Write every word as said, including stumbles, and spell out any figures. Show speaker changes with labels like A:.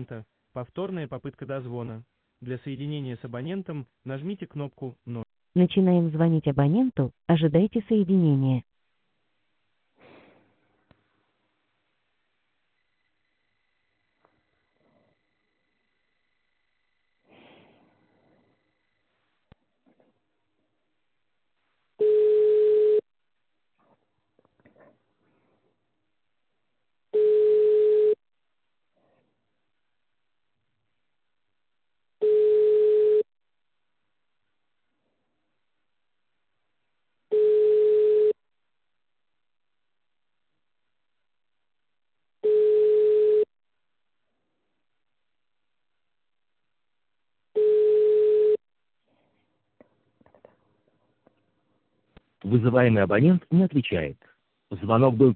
A: абонента. Повторная попытка дозвона. Для соединения с абонентом нажмите кнопку ноль.
B: Начинаем звонить абоненту, ожидайте соединения.
C: Вызываемый абонент не отвечает. Звонок был